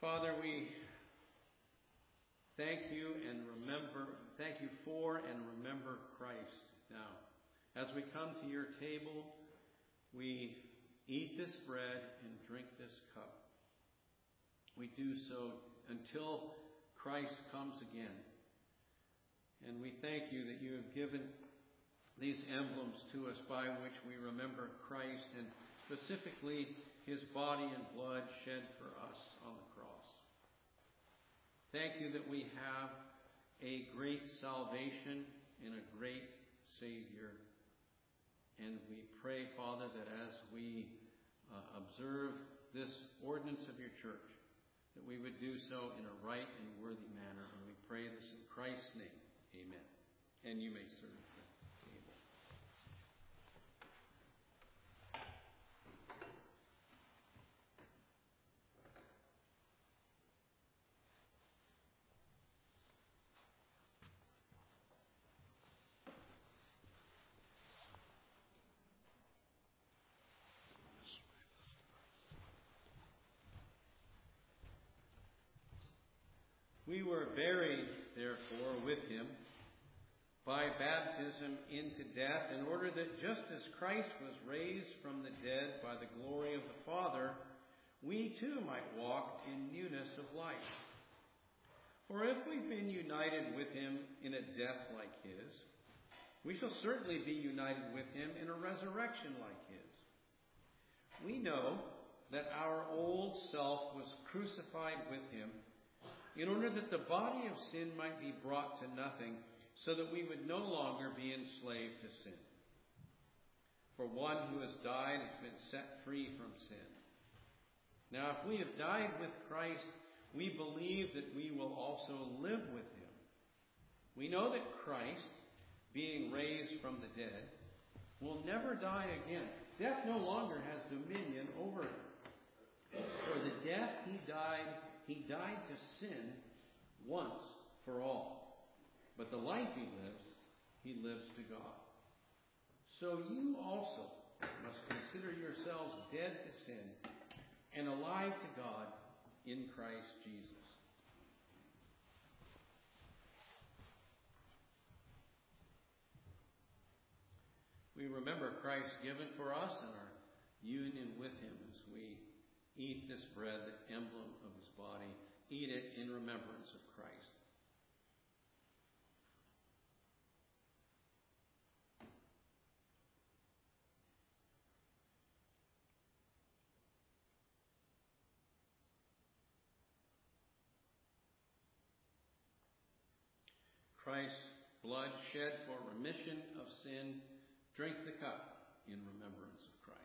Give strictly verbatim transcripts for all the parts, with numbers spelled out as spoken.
Father, we thank you and remember, thank you for and remember Christ now. As we come to your table, we eat this bread and drink this cup. We do so until Christ comes again. And we thank you that you have given these emblems to us by which we remember Christ and specifically his body and blood shed for us on the cross. Thank you that we have a great salvation in a great Savior. And we pray, Father, that as we uh, observe this ordinance of your church, that we would do so in a right and worthy manner. And we pray this in Christ's name. Amen. And you may serve the table. We were buried, therefore, with him by baptism into death, in order that just as Christ was raised from the dead by the glory of the Father, we too might walk in newness of life. For if we've been united with him in a death like his, we shall certainly be united with him in a resurrection like his. We know that our old self was crucified with him, in order that the body of sin might be brought to nothing, so that we would no longer be enslaved to sin. For one who has died has been set free from sin. Now, if we have died with Christ, we believe that we will also live with him. We know that Christ, being raised from the dead, will never die again. Death no longer has dominion over him. For the death he died, he died to sin once for all. But the life he lives, he lives to God. So you also must consider yourselves dead to sin and alive to God in Christ Jesus. We remember Christ given for us and our union with him as we eat this bread, the emblem of his body. Eat it in remembrance of Christ. Christ's blood shed for remission of sin. Drink the cup in remembrance of Christ.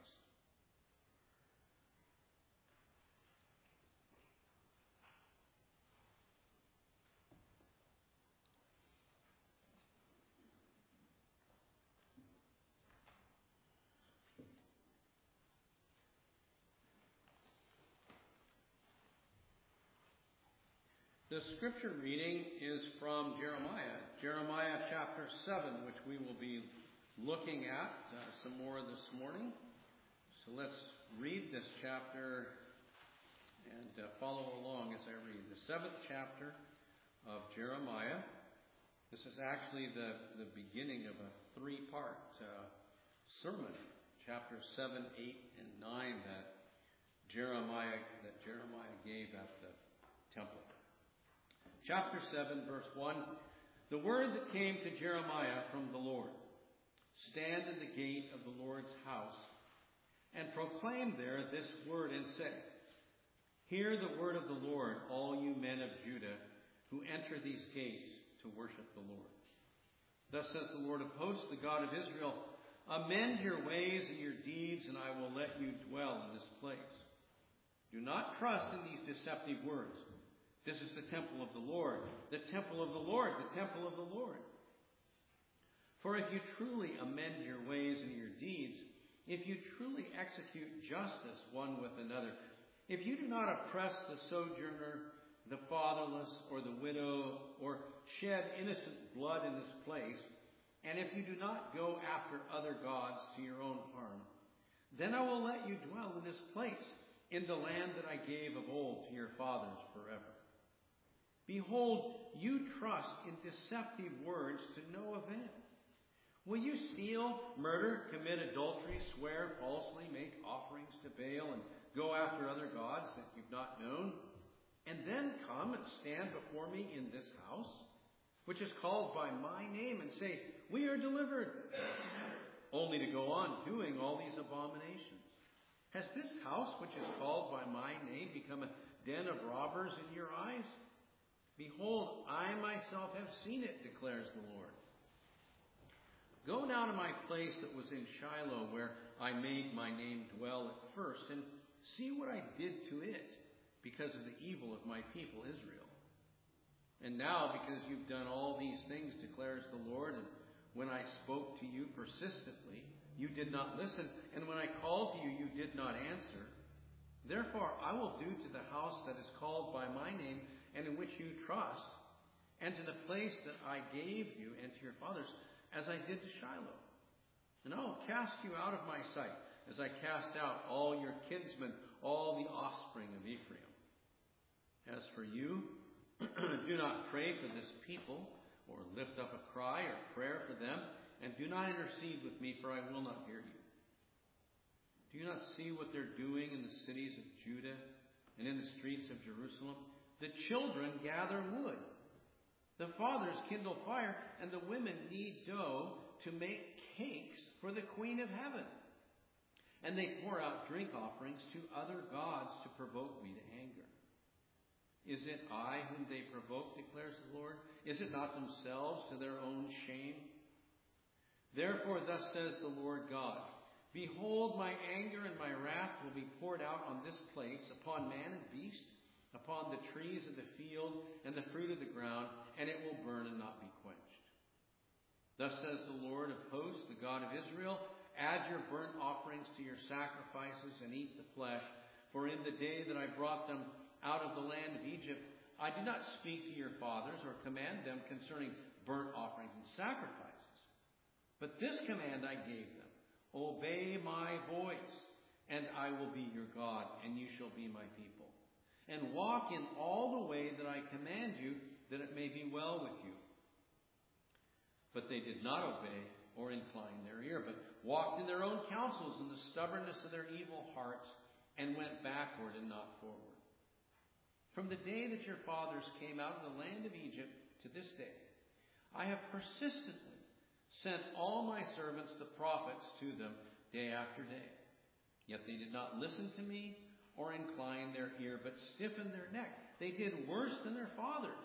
The scripture reading is from Jeremiah, Jeremiah chapter seven, which we will be looking at uh, some more this morning. So let's read this chapter and uh, follow along as I read. The seventh chapter of Jeremiah. This is actually the, the beginning of a three-part uh, sermon, chapters seven, eight, and nine that Jeremiah that Jeremiah gave at the temple. Chapter seven, verse one, the word that came to Jeremiah from the Lord. Stand in the gate of the Lord's house and proclaim there this word and say, hear the word of the Lord, all you men of Judah who enter these gates to worship the Lord. Thus says the Lord of hosts, the God of Israel, amend your ways and your deeds, and I will let you dwell in this place. Do not trust in these deceptive words. This is the temple of the Lord, the temple of the Lord, the temple of the Lord. For if you truly amend your ways and your deeds, if you truly execute justice one with another, if you do not oppress the sojourner, the fatherless, or the widow, or shed innocent blood in this place, and if you do not go after other gods to your own harm, then I will let you dwell in this place, in the land that I gave of old to your fathers forever. Behold, you trust in deceptive words to no avail. Will you steal, murder, commit adultery, swear falsely, make offerings to Baal, and go after other gods that you've not known, and then come and stand before me in this house, which is called by my name, and say, we are delivered, only to go on doing all these abominations? Has this house, which is called by my name, become a den of robbers in your eyes? Behold, I myself have seen it, declares the Lord. Go now to my place that was in Shiloh, where I made my name dwell at first, and see what I did to it because of the evil of my people Israel. And now, because you've done all these things, declares the Lord, and when I spoke to you persistently, you did not listen, and when I called to you, you did not answer. Therefore, I will do to the house that is called by my name, and in which you trust, and to the place that I gave you and to your fathers, as I did to Shiloh. And I will cast you out of my sight, as I cast out all your kinsmen, all the offspring of Ephraim. As for you, do not pray for this people, or lift up a cry or prayer for them, and do not intercede with me, for I will not hear you. Do you not see what they're doing in the cities of Judah and in the streets of Jerusalem? The children gather wood. The fathers kindle fire, and the women knead dough to make cakes for the Queen of Heaven. And they pour out drink offerings to other gods to provoke me to anger. Is it I whom they provoke, declares the Lord? Is it not themselves to their own shame? Therefore, thus says the Lord God, behold, my anger and my wrath will be poured out on this place, upon man and beast, upon the trees of the field and the fruit of the ground, and it will burn and not be quenched. Thus says the Lord of hosts, the God of Israel, add your burnt offerings to your sacrifices and eat the flesh, for in the day that I brought them out of the land of Egypt, I did not speak to your fathers or command them concerning burnt offerings and sacrifices. But this command I gave them, obey my voice, and I will be your God, and you shall be my people. And walk in all the way that I command you, that it may be well with you. But they did not obey or incline their ear, but walked in their own counsels in the stubbornness of their evil hearts, and went backward and not forward. From the day that your fathers came out of the land of Egypt to this day, I have persistently sent all my servants, the prophets, to them day after day. Yet they did not listen to me or incline their ear, but stiffened their neck. They did worse than their fathers.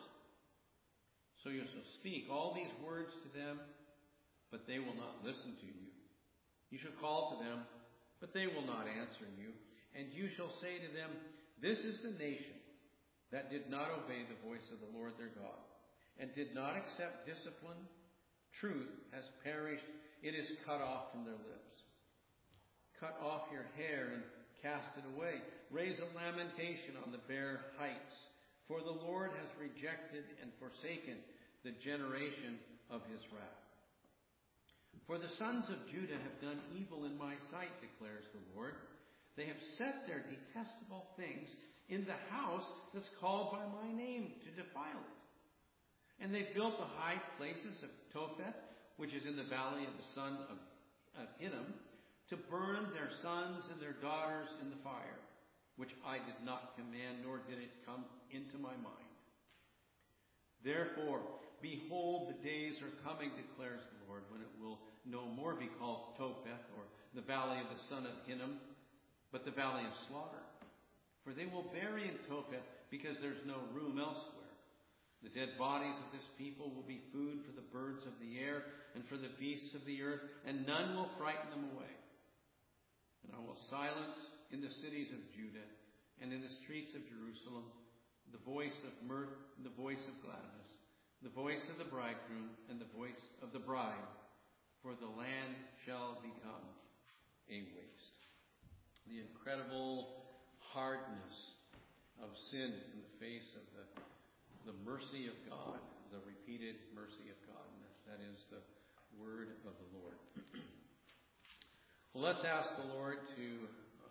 So you shall speak all these words to them, but they will not listen to you. You shall call to them, but they will not answer you. And you shall say to them, this is the nation that did not obey the voice of the Lord their God, and did not accept discipline. Truth has perished. It is cut off from their lips. Cut off your hair and cast it away. Raise a lamentation on the bare heights. For the Lord has rejected and forsaken the generation of his wrath. For the sons of Judah have done evil in my sight, declares the Lord. They have set their detestable things in the house that's called by my name to defile it. And they built the high places of Topheth, which is in the valley of the son of, of Hinnom, to burn their sons and their daughters in the fire, which I did not command, nor did it come into my mind. Therefore, behold, the days are coming, declares the Lord, when it will no more be called Topheth, or the valley of the son of Hinnom, but the valley of slaughter. For they will bury in Topheth, because there's no room elsewhere. The dead bodies of this people will be food for the birds of the air and for the beasts of the earth, and none will frighten them away. And I will silence in the cities of Judah and in the streets of Jerusalem the voice of mirth and the voice of gladness, the voice of the bridegroom and the voice of the bride, for the land shall become a waste. The incredible hardness of sin in the face of the The mercy of God, the repeated mercy of God. And that is the word of the Lord. Well, let's ask the Lord to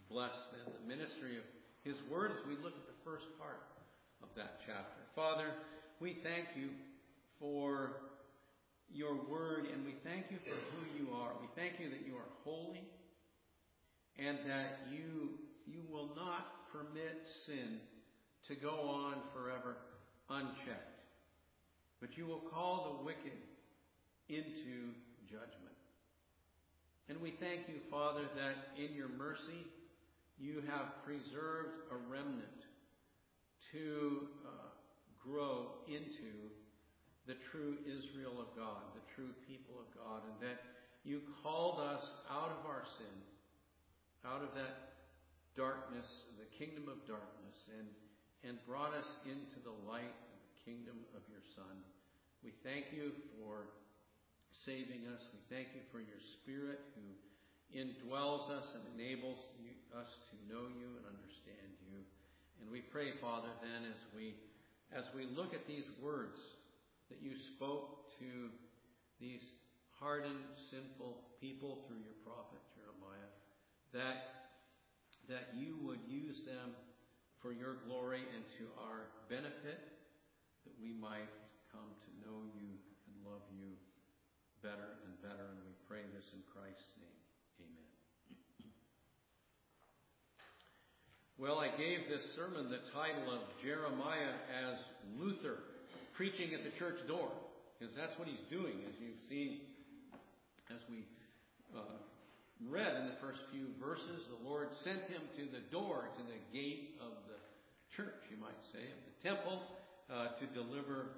bless then the ministry of his word as we look at the first part of that chapter. Father, we thank you for your word, and we thank you for who you are. We thank you that you are holy, and that you you will not permit sin to go on forever unchecked. But you will call the wicked into judgment. And we thank you, Father, that in your mercy you have preserved a remnant to uh, grow into the true Israel of God, the true people of God, and that you called us out of our sin, out of that darkness, the kingdom of darkness, and, and brought us into the light of the kingdom of your Son. We thank you for saving us. We thank you for your Spirit who indwells us and enables you, us to know you and understand you. And we pray, Father, then as we as we look at these words that you spoke to these hardened, sinful people through your prophet Jeremiah, that that you would use them for your glory and to our benefit, that we might come to know you and love you better and better. And we pray this in Christ's name. Amen. Well, I gave this sermon the title of Jeremiah as Luther preaching at the church door, because that's what he's doing, as you've seen, as we uh, read in the first few verses. The Lord sent him to the door, to the gate of the church, you might say, of the temple, uh, to deliver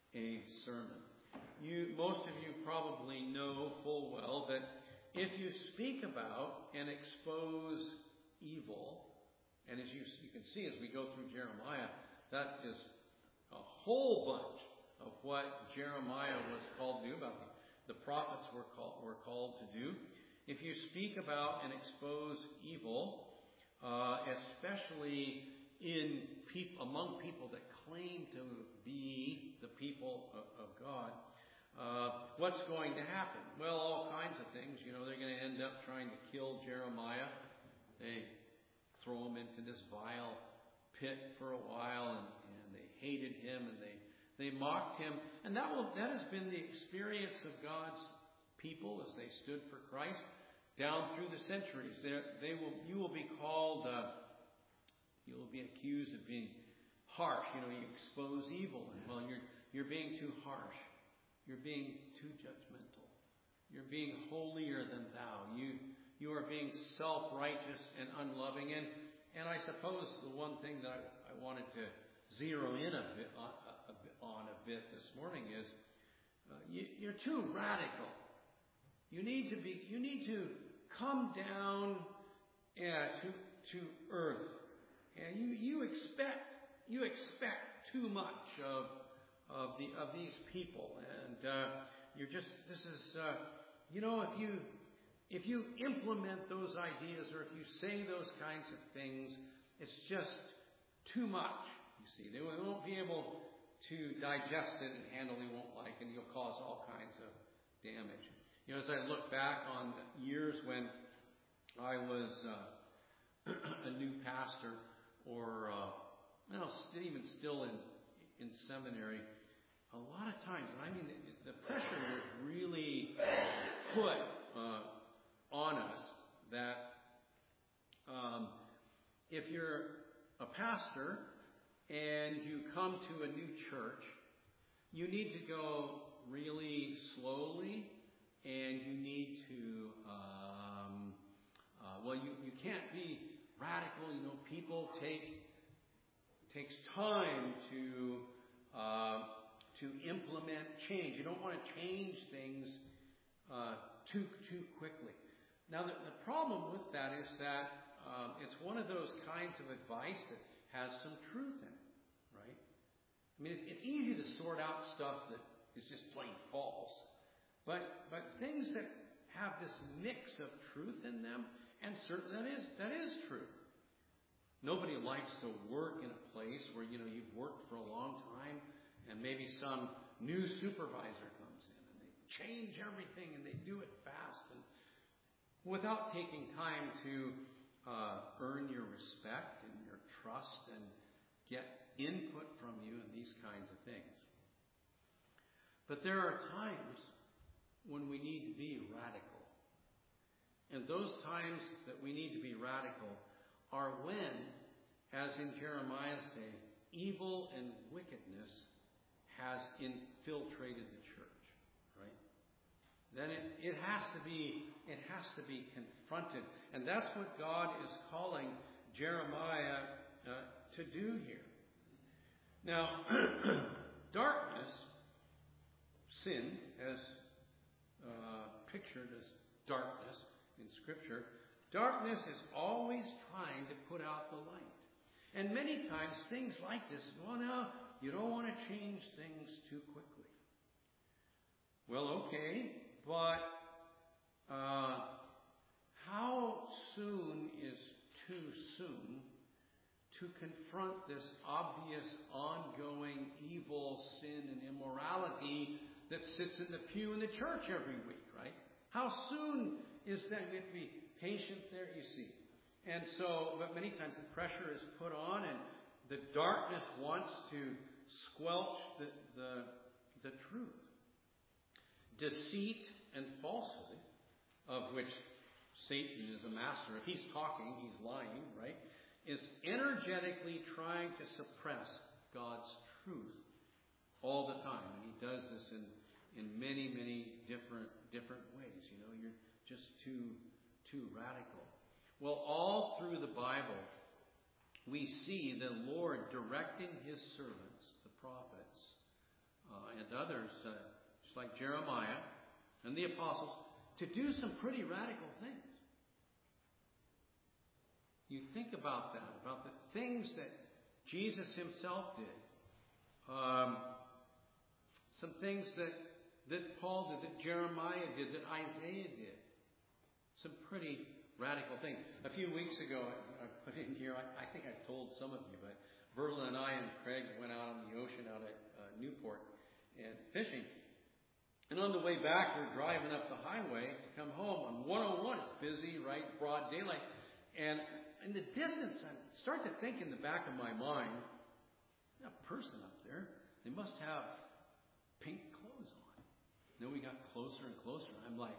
a sermon. You, most of you probably know full well that if you speak about and expose evil, and as you, you can see as we go through Jeremiah, that is a whole bunch of what Jeremiah was called to do, about the, the prophets were called, were called to do. If you speak about and expose evil, uh, especially in peop- among people that claim to be the people of, of God, uh, what's going to happen? Well, all kinds of things. You know, they're going to end up trying to kill Jeremiah. They throw him into this vile pit for a while, and, and they hated him, and they, they mocked him. And that will that has been the experience of God's people as they stood for Christ down through the centuries. They're, they will, you will be called, uh, you will be accused of being harsh. You know, you expose evil. Well, you're you're being too harsh. You're being too judgmental. You're being holier than thou. You you are being self-righteous and unloving. And and I suppose the one thing that I, I wanted to zero in a bit on a, on a bit this morning is uh, you, you're too radical. You need to be. You need to come down uh, to to earth, and you you expect you expect too much of of the of these people, and uh, you're just this is uh, you know if you if you implement those ideas or if you say those kinds of things, it's just too much. You see, they won't be able to digest it and handle. They won't like, and you'll cause all kinds of damage. You know, as I look back on years when I was uh, a new pastor, or uh, you know, even still in in seminary, a lot of times, and I mean, the, the pressure was really put uh, on us that um, if you're a pastor and you come to a new church, you need to go really slowly. And you need to, um, uh, well, you, you can't be radical. You know, people take takes time to uh, to implement change. You don't want to change things uh, too too quickly. Now, the, the problem with that is that um, it's one of those kinds of advice that has some truth in it, right? I mean, it's, it's easy to sort out stuff that is just plain false. But but things that have this mix of truth in them, and certainly that is that is true. Nobody likes to work in a place where, you know, you've worked for a long time, and maybe some new supervisor comes in and they change everything and they do it fast and without taking time to uh, earn your respect and your trust and get input from you and these kinds of things. But there are times when we need to be radical. And those times that we need to be radical are when, as in Jeremiah's day, evil and wickedness has infiltrated the church, right? Then it, it has to be it has to be confronted. And that's what God is calling Jeremiah uh, to do here. Now, darkness, sin, as uh, pictured as darkness in Scripture, darkness is always trying to put out the light. And many times things like this, well, now, you don't want to change things too quickly. Well, okay, but uh, how soon is too soon to confront this obvious, ongoing evil, sin, and immorality that sits in the pew in the church every week, right? How soon is that? We have to be patient there, you see. And so, but many times the pressure is put on and the darkness wants to squelch the, the, the truth. Deceit and falsehood, of which Satan is a master. If he's talking, he's lying, right? Is energetically trying to suppress God's truth all the time. And he does this in, in many, many different different ways. You know, you're just too too radical. Well, all through the Bible, we see the Lord directing his servants, the prophets, uh, and others, uh, just like Jeremiah and the apostles, to do some pretty radical things. You think about that, about the things that Jesus himself did. Um, some things that, that Paul did, that Jeremiah did, that Isaiah did. Some pretty radical things. A few weeks ago, I, I put in here, I, I think I've told some of you, but Verla and I and Craig went out on the ocean out at uh, Newport and fishing. And on the way back, we're driving up the highway to come home. On one oh one, it's busy, right? Broad daylight. And in the distance, I start to think in the back of my mind, that person up there, they must have pink clothes on. Then we got closer and closer. I'm like,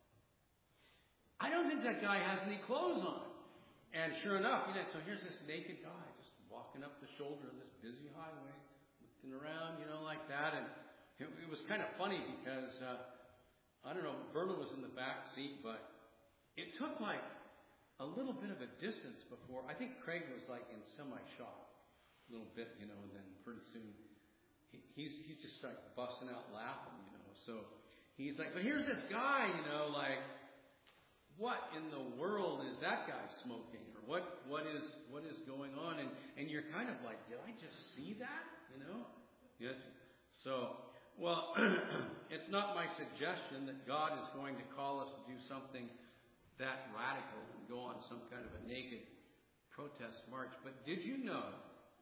I don't think that guy has any clothes on. And sure enough, you know, so here's this naked guy just walking up the shoulder of this busy highway, looking around, you know, like that. And it, it was kind of funny because, uh, I don't know, Verla was in the back seat, but it took like a little bit of a distance before. I think Craig was like in semi-shock a little bit, you know, and then pretty soon he, he's he's just like busting out laughing, you know. So he's like, but here's this guy, you know, like, what in the world is that guy smoking? Or what what is what is going on? And and you're kind of like, did I just see that? You know? Yeah. So, well, it's not my suggestion that God is going to call us to do something that radical and go on some kind of a naked protest march. But did you know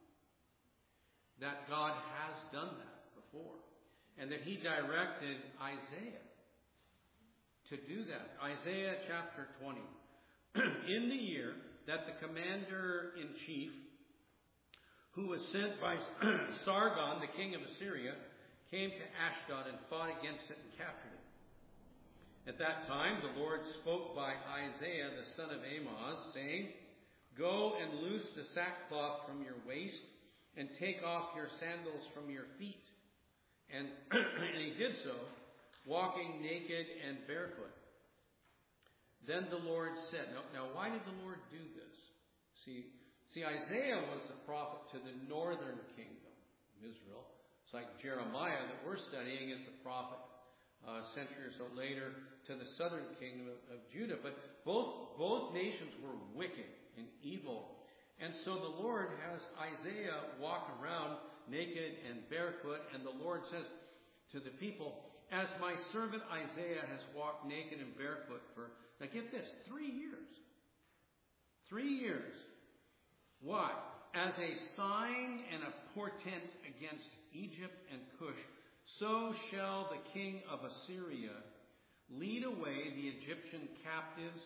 that God has done that before? And that he directed Isaiah to do that. Isaiah chapter twenty. In the year that the commander-in-chief, who was sent by Sargon, the king of Assyria, came to Ashdod and fought against it and captured it. At that time, the Lord spoke by Isaiah, the son of Amoz, saying, Go and loose the sackcloth from your waist, and take off your sandals from your feet. And, and he did so, walking naked and barefoot. Then the Lord said, now, now why did the Lord do this? See, see, Isaiah was the prophet to the northern kingdom of Israel. It's like Jeremiah that we're studying is the prophet uh, a century or so later to the southern kingdom of, of Judah. But both, both nations were wicked and evil. And so the Lord has Isaiah walk around naked and barefoot. And the Lord says to the people, as my servant Isaiah has walked naked and barefoot for, now get this, three years. Three years. Why? As a sign and a portent against Egypt and Cush, so shall the king of Assyria lead away the Egyptian captives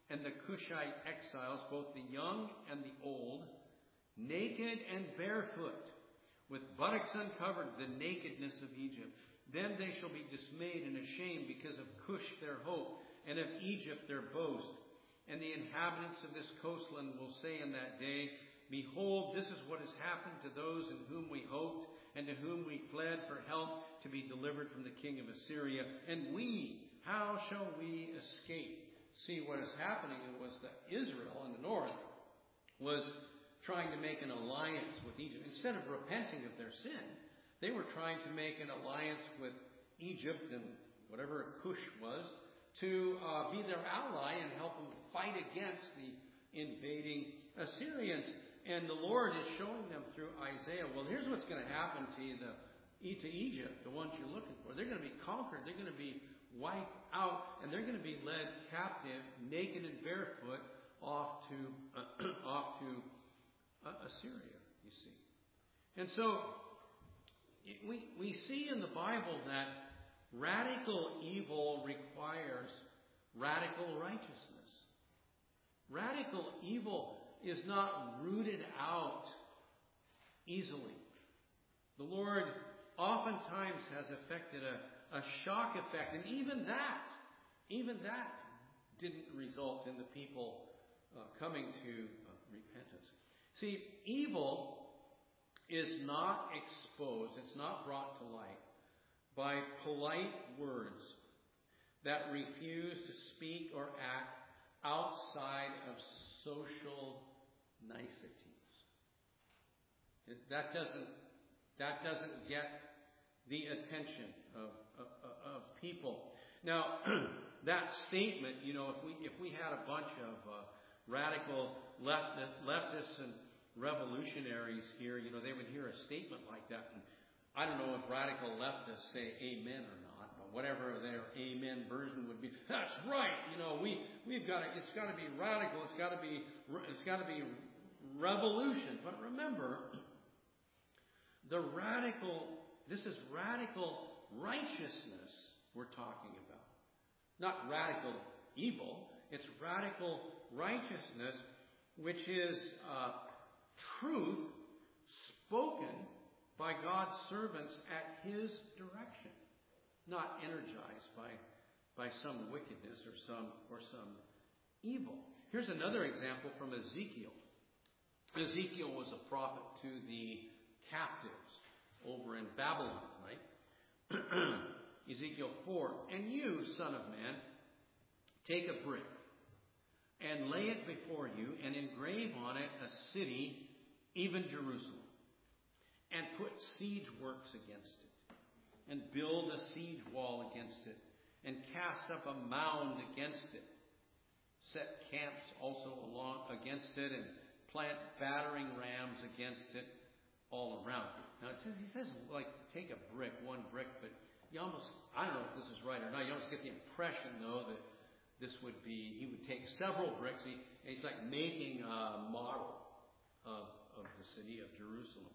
and the Cushite exiles, both the young and the old, naked and barefoot, with buttocks uncovered, the nakedness of Egypt. Then they shall be dismayed and ashamed because of Cush their hope, and of Egypt their boast. And the inhabitants of this coastland will say in that day, Behold, this is what has happened to those in whom we hoped, and to whom we fled for help to be delivered from the king of Assyria. And we, how shall we escape? See, what is happening was that Israel in the north was trying to make an alliance with Egypt. Instead of repenting of their sin, they were trying to make an alliance with Egypt and whatever Cush was to uh, be their ally and help them fight against the invading Assyrians. And the Lord is showing them through Isaiah, well, here's what's going to happen to you, the, to Egypt, the ones you're looking for. They're going to be conquered. They're going to be wiped out, and they're going to be led captive, naked and barefoot, off to uh, off to uh, Assyria. You see, and so we we see in the Bible that radical evil requires radical righteousness. Radical evil is not rooted out easily. The Lord oftentimes has effected a, a shock effect, and even that, even that didn't result in the people uh, coming to uh, repentance. See, evil is not exposed, it's not brought to light by polite words that refuse to speak or act outside of social niceties. That doesn't that doesn't get the attention of of, of people. Now, that statement, you know, if we if we had a bunch of uh, radical leftist, leftists and revolutionaries here, you know, they would hear a statement like that, and I don't know if radical leftists say amen or not, but whatever their amen version would be, that's right. You know, we we've got to. It's got to be radical. It's got to be. It's got to be revolution. But remember, the radical. This is radical righteousness we're talking about, not radical evil. It's radical righteousness, which is uh, truth spoken by God's servants at His direction, not energized by by some wickedness or some or some evil. Here's another example from Ezekiel. Ezekiel was a prophet to the captives over in Babylon, right? Ezekiel four. And you, son of man, take a brick and lay it before you and engrave on it a city, even Jerusalem, and put siege works against it, and build a siege wall against it, and cast up a mound against it. Set camps also along against it, and plant battering rams against it all around. Now it says, he says, like, take a brick, one brick, but you almost, I don't know if this is right or not, you almost get the impression, though, that this would be, he would take several bricks, he, he's like making a model of, of the city of Jerusalem.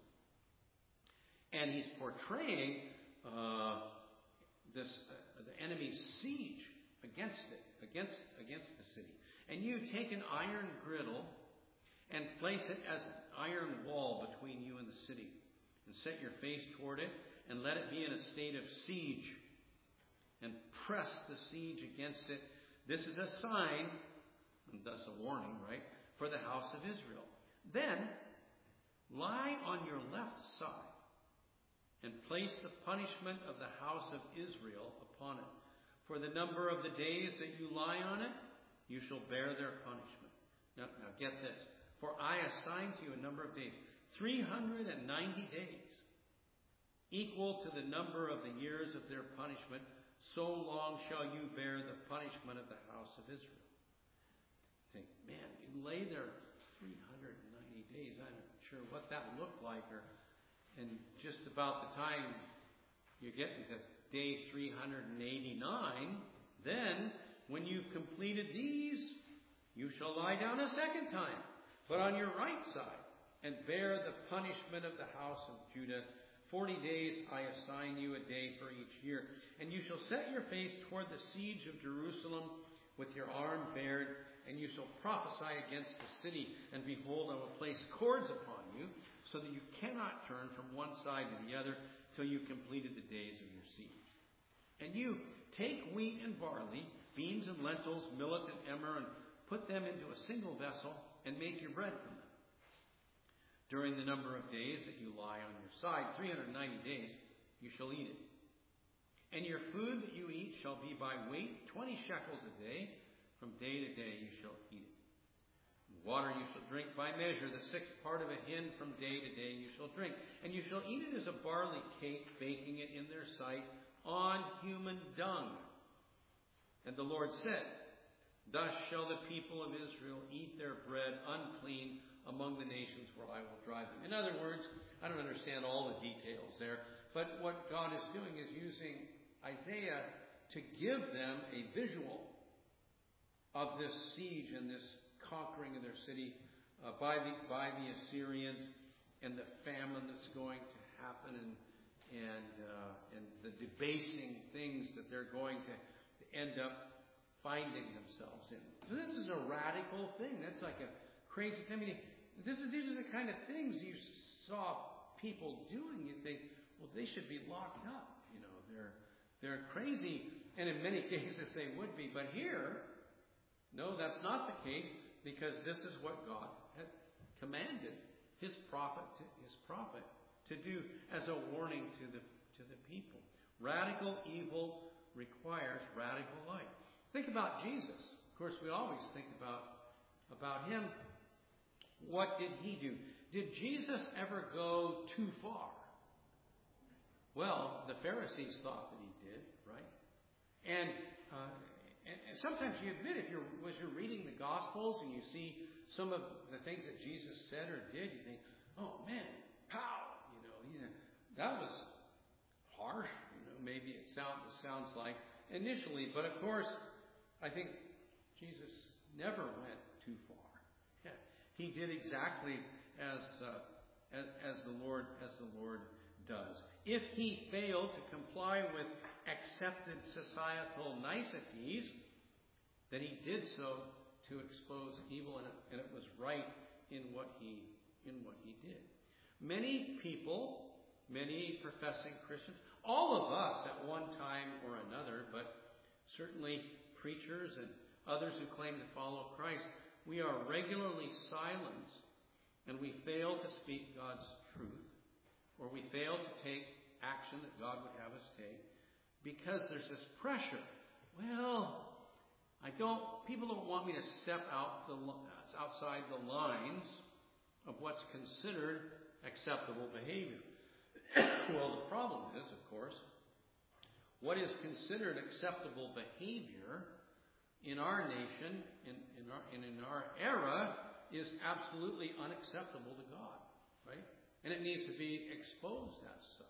And he's portraying uh, this uh, the enemy's siege against it, against against the city. And you take an iron griddle and place it as an iron wall between you and the city, and set your face toward it, and let it be in a state of siege, and press the siege against it. This is a sign, and thus a warning, right, for the house of Israel. Then lie on your left side, and place the punishment of the house of Israel upon it. For the number of the days that you lie on it, you shall bear their punishment. Now, now get this. For I assign to you a number of days, three hundred ninety days, equal to the number of the years of their punishment. So long shall you bear the punishment of the house of Israel. Think, man, you lay there three hundred ninety days. I'm not sure what that looked like, or and just about the time you're getting to day three hundred eighty-nine, then when you've completed these, you shall lie down a second time, but on your right side, and bear the punishment of the house of Judah. Forty days I assign you, a day for each year. And you shall set your face toward the siege of Jerusalem with your arm bared, and you shall prophesy against the city, and behold, I will place cords upon you, so that you cannot turn from one side to the other till you completed the days of your siege. And you take wheat and barley, beans and lentils, millet and emmer, and put them into a single vessel, and make your bread from them. During the number of days that you lie on your side, three hundred ninety days, you shall eat it. And your food that you eat shall be by weight, twenty shekels a day. From day to day you shall eat it. Water you shall drink by measure, the sixth part of a hin from day to day you shall drink. And you shall eat it as a barley cake, baking it in their sight on human dung. And the Lord said, thus shall the people of Israel eat their bread unclean among the nations where I will drive them. In other words, I don't understand all the details there, but what God is doing is using Isaiah to give them a visual of this siege and this conquering of their city uh, by the by the Assyrians, and the famine that's going to happen, and and uh, and the debasing things that they're going to, to end up finding themselves in. So this is a radical thing. That's like a crazy thing. I mean, this is these are the kind of things you saw people doing. You think, well, they should be locked up. You know, they're they're crazy, and in many cases they would be. But here, no, that's not the case, because this is what God had commanded his prophet to, his prophet to do as a warning to the to the people. Radical evil requires radical light. Think about Jesus. Of course, we always think about about him. What did he do? Did Jesus ever go too far? Well, the Pharisees thought that he did, right? And uh, And, and sometimes you admit, if you're, as you're reading the Gospels and you see some of the things that Jesus said or did, you think, oh man, pow! You know, you know that was harsh. You know, maybe it sounds it sounds like initially, but of course, I think Jesus never went too far. Yeah. He did exactly as, uh, as as the Lord as the Lord does. If he failed to comply with accepted societal niceties, then he did so to expose evil, and it, and it was right in what he in what he did. Many people, many professing Christians, all of us at one time or another, but certainly preachers and others who claim to follow Christ, we are regularly silenced, and we fail to speak God's truth, or we fail to take action that God would have us take, because there's this pressure. Well, I don't, people don't want me to step out the, outside the lines of what's considered acceptable behavior. Well, the problem is, of course, what is considered acceptable behavior in our nation, in, in, our, and in our era, is absolutely unacceptable to God, right? And it needs to be exposed as such.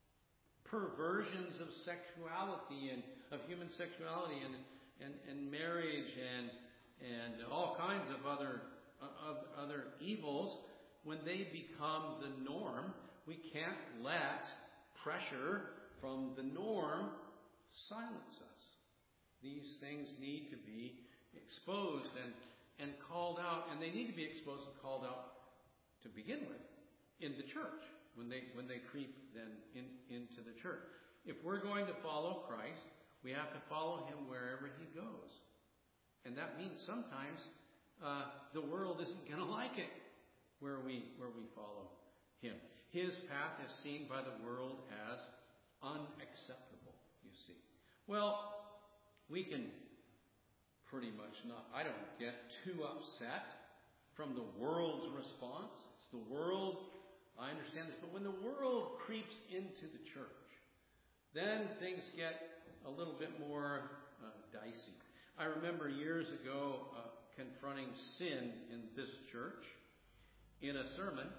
Perversions of sexuality and of human sexuality and and, and marriage and and all kinds of other of other evils, when they become the norm, we can't let pressure from the norm silence us. These things need to be exposed and and called out, and they need to be exposed and called out to begin with in the church. When they when they creep then in, into the church. If we're going to follow Christ, we have to follow him wherever he goes. And that means sometimes uh, the world isn't going to like it where we where we follow him. His path is seen by the world as unacceptable, you see. Well, we can pretty much not, I don't get too upset from the world's response. It's the world. I understand this, but when the world creeps into the church, then things get a little bit more uh, dicey. I remember years ago uh, confronting sin in this church in a sermon,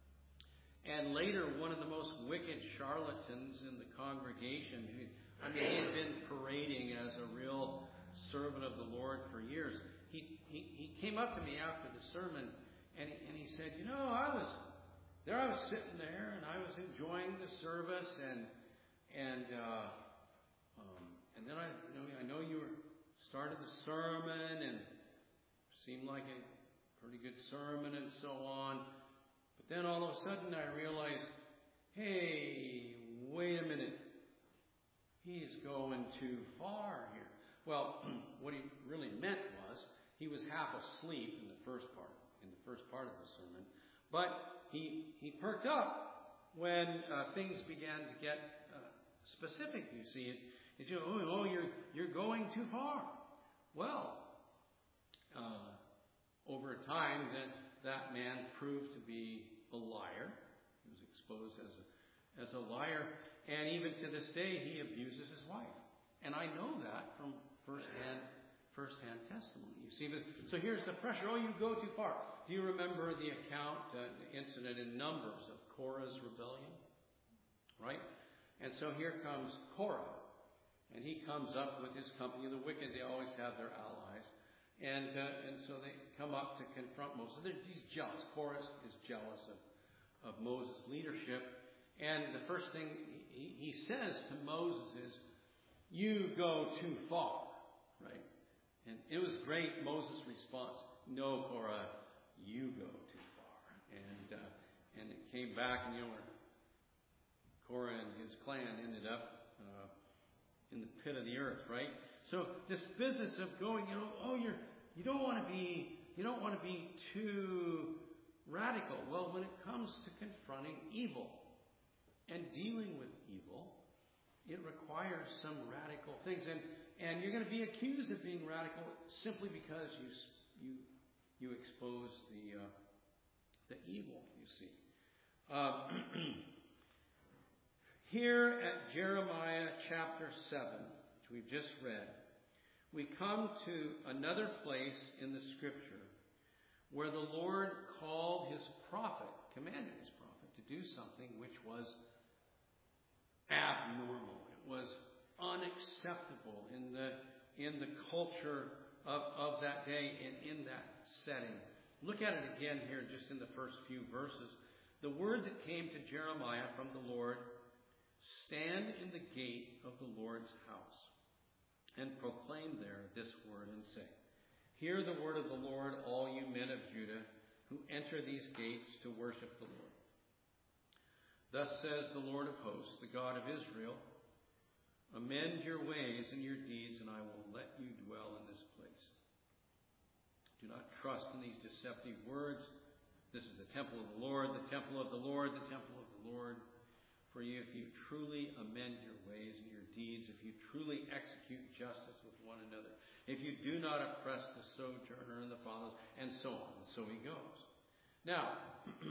and later one of the most wicked charlatans in the congregation, who, I mean, he had been parading as a real servant of the Lord for years. He he, he came up to me after the sermon, and he, and he said, you know, I was... There I was sitting there, and I was enjoying the service, and and uh, um, and then I, you know, I know you were started the sermon and seemed like a pretty good sermon and so on. But then all of a sudden I realized, hey, wait a minute. He's going too far here. Well, what he really meant was he was half asleep in the first part, in the first part of the sermon. But he he perked up when uh, things began to get uh, specific. You see, it, it you know, oh, oh, you're you're going too far. Well, uh, over time, that that man proved to be a liar. He was exposed as a as a liar, and even to this day, he abuses his wife. And I know that from firsthand firsthand testimony. You see, but so here's the pressure. Oh, you go too far. Do you remember the account, uh, the incident in Numbers of Korah's rebellion? Right? And so here comes Korah, and he comes up with his company of the wicked. They always have their allies. And uh, and so they come up to confront Moses. They're, he's jealous. Korah is jealous of, of Moses' leadership. And the first thing he, he says to Moses is, you go too far. Right? And it was great, Moses' response, no, Korah, you go too far. And uh, and it came back, and you know, where Korah and his clan ended up uh, in the pit of the earth, right? So this business of going, you know, oh, you're you don't want to be you don't want to be too radical. Well, when it comes to confronting evil and dealing with evil, it requires some radical things, and and you're going to be accused of being radical simply because you you you expose the uh, the evil. You see, uh, here at Jeremiah chapter seven, which we've just read, we come to another place in the Scripture where the Lord called His prophet, commanded His prophet to do something which was abnormal. It was unacceptable in the in the culture of, of that day and in that setting. Look at it again here just in the first few verses. The word that came to Jeremiah from the Lord, stand in the gate of the Lord's house and proclaim there this word and say, hear the word of the Lord, all you men of Judah who enter these gates to worship the Lord. Thus says the Lord of hosts, the God of Israel, amend your ways and your deeds, and I will let you dwell in this place. Do not trust in these deceptive words. This is the temple of the Lord, the temple of the Lord, the temple of the Lord. For you, if you truly amend your ways and your deeds, if you truly execute justice with one another, if you do not oppress the sojourner and the fatherless, and so on. And so he goes. Now,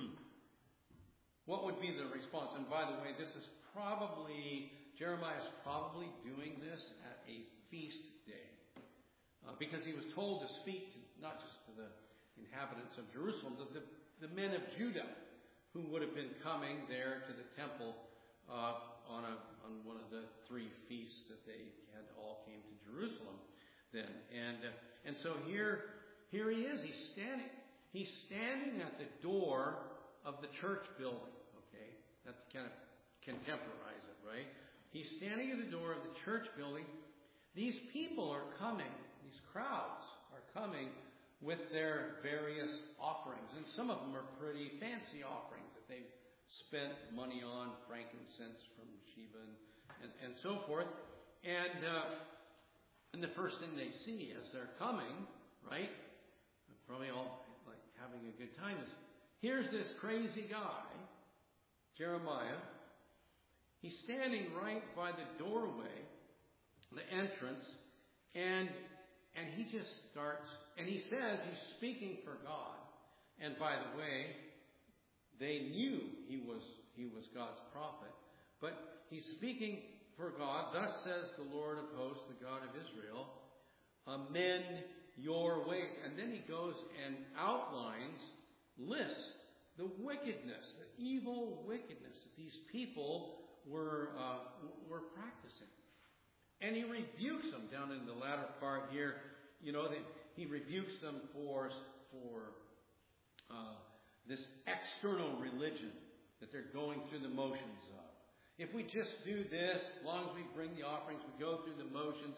what would be the response? And by the way, this is probably, Jeremiah is probably doing this at a feast day. Uh, because he was told to speak to, not just to the inhabitants of Jerusalem, but the, the men of Judah who would have been coming there to the temple uh, on, a, on one of the three feasts that they had all came to Jerusalem then. And uh, and so here, here he is. He's standing. He's standing at the door of the church building. Okay, that kind of contemporize it, right? He's standing at the door of the church building. These people are coming. These crowds are coming with their various offerings, and some of them are pretty fancy offerings that they've spent money on, frankincense from Sheba and, and, and so forth. And uh, and the first thing they see as they're coming, right, probably all like having a good time, is here's this crazy guy, Jeremiah. He's standing right by the doorway, the entrance, and and he just starts, and he says he's speaking for God. And by the way, they knew he was he was God's prophet, but he's speaking for God. Thus says the Lord of hosts, the God of Israel, amend your ways. And then he goes and outlines, lists the wickedness, the evil wickedness that these people were uh, were practicing. And he rebukes them down in the latter part here. You know, that he rebukes them for for uh, this external religion that they're going through the motions of. If we just do this, as long as we bring the offerings, we go through the motions,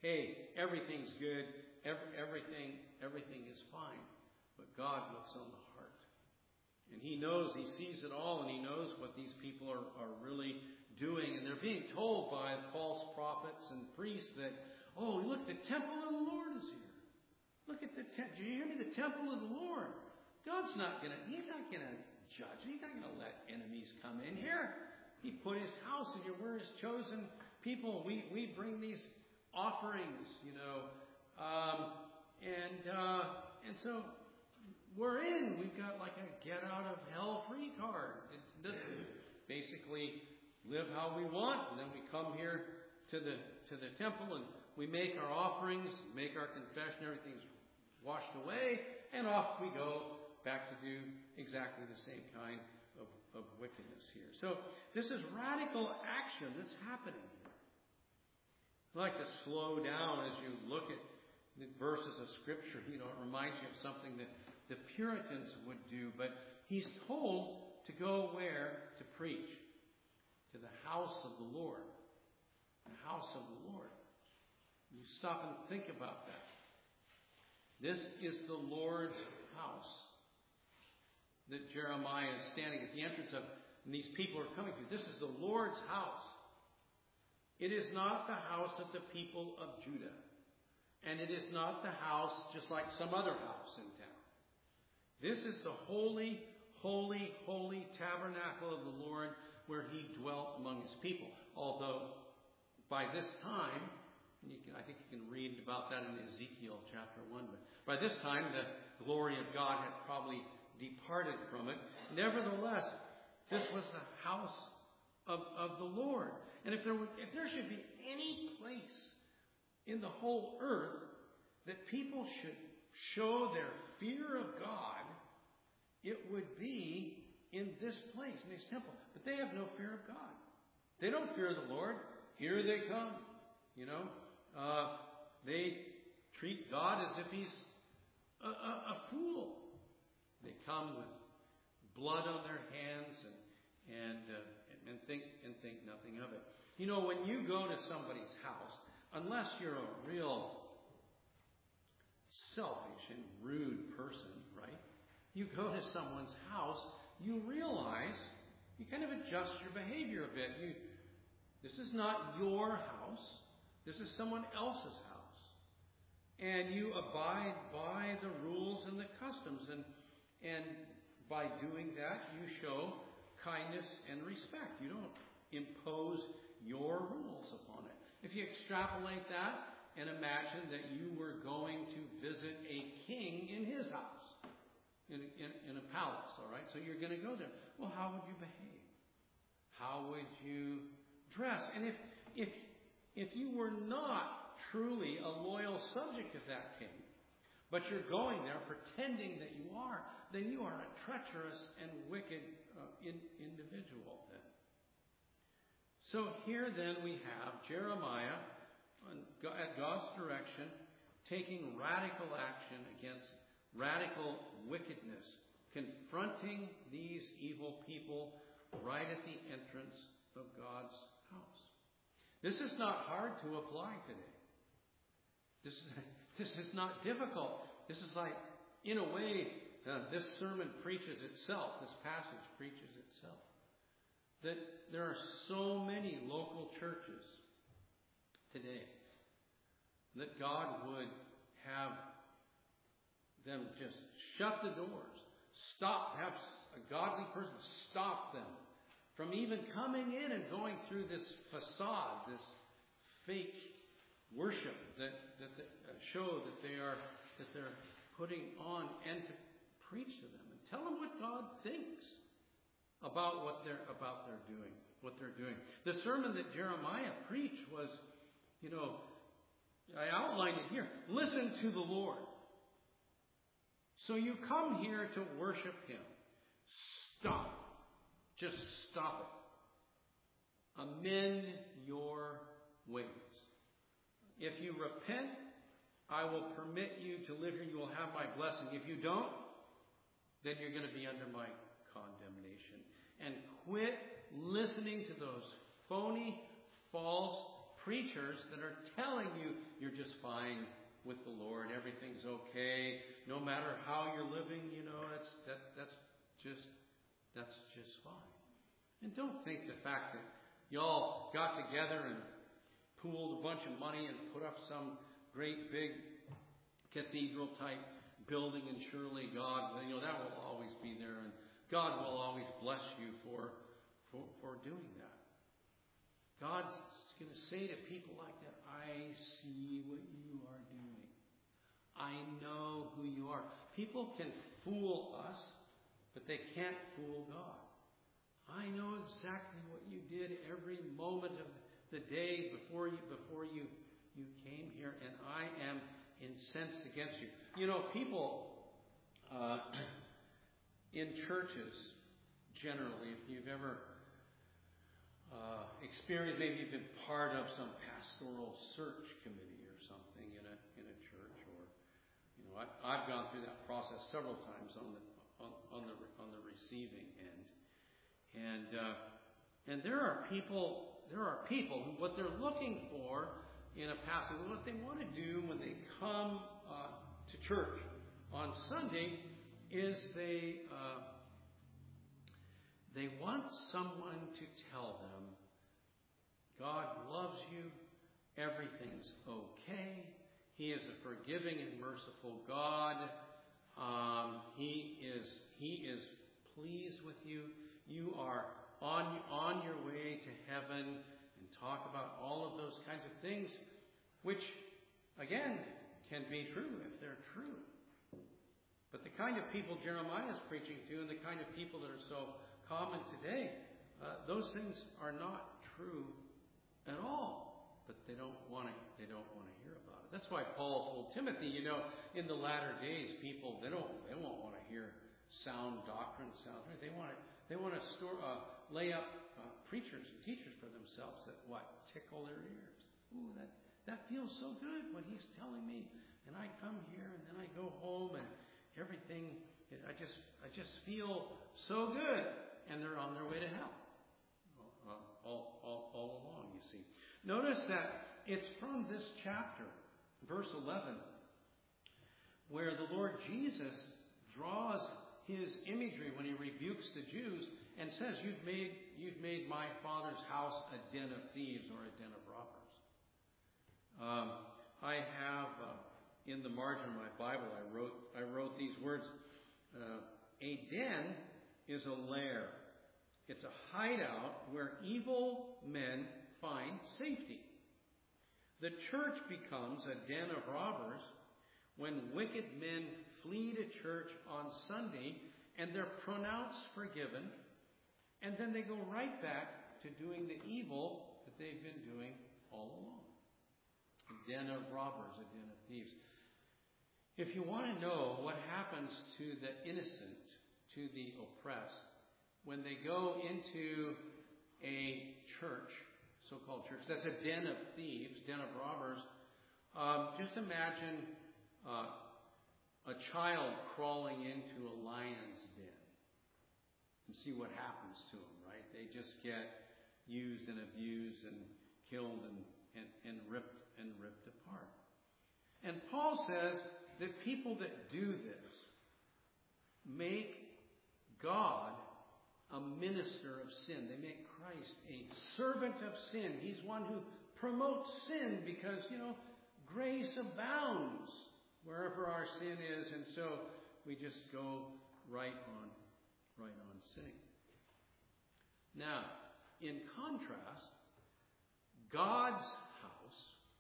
hey, everything's good, every, everything, everything is fine. But God looks on the heart. And He knows, He sees it all, and He knows what these people are, are really doing. And they're being told by false prophets and priests that, oh, look, the temple of the Lord is here. Look at the temple. Do you hear me? The temple of the Lord. God's not going to, He's not going to judge. He's not going to let enemies come in here. He put His house in here. We're His chosen people. We, we bring these offerings, you know. Um, and, uh, and so, we're in. We've got like a get out of hell free card. It's this is basically live how we want, and then we come here to the to the temple and we make our offerings, make our confession, everything's washed away, and off we go back to do exactly the same kind of, of wickedness here. So this is radical action that's happening here. I like to slow down as you look at the verses of Scripture. You know, it reminds you of something that the Puritans would do, but he's told to go where? To preach. To the house of the Lord. The house of the Lord. You stop and think about that. This is the Lord's house that Jeremiah is standing at the entrance of, and these people are coming to. This is the Lord's house. It is not the house of the people of Judah. And it is not the house just like some other house in town. This is the holy, holy, holy tabernacle of the Lord where He dwelt among His people. Although, by this time, and you can, I think you can read about that in Ezekiel chapter one, but by this time the glory of God had probably departed from it. Nevertheless, this was the house of, of the Lord. And if there were, if there should be any place in the whole earth that people should show their fear of God, it would be in this place, in this temple. But they have no fear of God. They don't fear the Lord. Here they come. You know, uh, they treat God as if He's a, a, a fool. They come with blood on their hands and and uh, and think and think nothing of it. You know, when you go to somebody's house, unless you're a real selfish and rude person, right? You go to someone's house, you realize, you kind of adjust your behavior a bit. You, this is not your house. This is someone else's house. And you abide by the rules and the customs. And, and by doing that, you show kindness and respect. You don't impose your rules upon it. If you extrapolate that and imagine that you were going to visit a king in his house, In, in, in a palace, all right? So you're going to go there. Well, how would you behave? How would you dress? And if if if you were not truly a loyal subject of that king, but you're going there pretending that you are, then you are a treacherous and wicked uh, in, individual then. So here then we have Jeremiah, at God's direction, taking radical action against radical wickedness, confronting these evil people right at the entrance of God's house. This is not hard to apply today. This is, this is not difficult. This is like, in a way, uh, this sermon preaches itself. This passage preaches itself. That there are so many local churches today that God would have them just shut the doors, stop, have a godly person stop them from even coming in and going through this facade, this fake worship that that, that show that they are that they're putting on, and to preach to them and tell them what God thinks about what they're about they're doing, what they're doing. The sermon that Jeremiah preached was, you know, I outlined it here. Listen to the Lord. So you come here to worship Him. Stop. Just stop it. Amend your ways. If you repent, I will permit you to live here. You will have my blessing. If you don't, then you're going to be under my condemnation. And quit listening to those phony, false preachers that are telling you you're just fine with the Lord, everything's okay, no matter how you're living, you know, that's that that's just that's just fine. And don't think the fact that y'all got together and pooled a bunch of money and put up some great big cathedral type building, and surely God, you know, that will always be there, and God will always bless you for for, for doing that. God's going to say to people like that, I see what you are doing. I know who you are. People can fool us, but they can't fool God. I know exactly what you did every moment of the day before you before you, you came here, and I am incensed against you. You know, people uh, in churches, generally, if you've ever uh, experienced, maybe you've been part of some pastoral search committee or something in a in a church, or you know, I, I've gone through that process several times on the on, on the on the receiving end, and uh, and there are people there are people who what they're looking for in a pastor, what they want to do when they come uh, to church on Sunday is they uh, they want someone to tell them God loves you, everything's okay, He is a forgiving and merciful God, um, He is He is pleased with you, you are on on your way to heaven. Talk about all of those kinds of things, which, again, can be true if they're true. But the kind of people Jeremiah is preaching to, and the kind of people that are so common today, uh, those things are not true at all. But they don't want to. They don't want to hear about it. That's why Paul told Timothy, you know, in the latter days, people they don't they won't want to hear sound doctrine, sound. They want to. They want to store, uh, lay up. Uh, preachers and teachers for themselves that what tickle their ears. Ooh, that that feels so good when he's telling me, and I come here and then I go home and everything. I just I just feel so good, and they're on their way to hell. Uh, all all all along, you see. Notice that it's from this chapter, verse eleven, where the Lord Jesus draws his imagery when he rebukes the Jews and says, you've made you've made my Father's house a den of thieves, or a den of robbers. Um, I have uh, in the margin of my Bible, I wrote I wrote these words. Uh, a den is a lair. It's a hideout where evil men find safety. The church becomes a den of robbers when wicked men flee to church on Sunday and they're pronounced forgiven, and then they go right back to doing the evil that they've been doing all along. A den of robbers, a den of thieves. If you want to know what happens to the innocent, to the oppressed, when they go into a church, so-called church, that's a den of thieves, den of robbers, um, just imagine uh, a child crawling into a lion's den and see what happens to them, right? They just get used and abused and killed and, and, and ripped and ripped apart. And Paul says that people that do this make God a minister of sin. They make Christ a servant of sin. He's one who promotes sin because, you know, grace abounds wherever our sin is, and so we just go right on, right on sinning. Now, in contrast, God's house,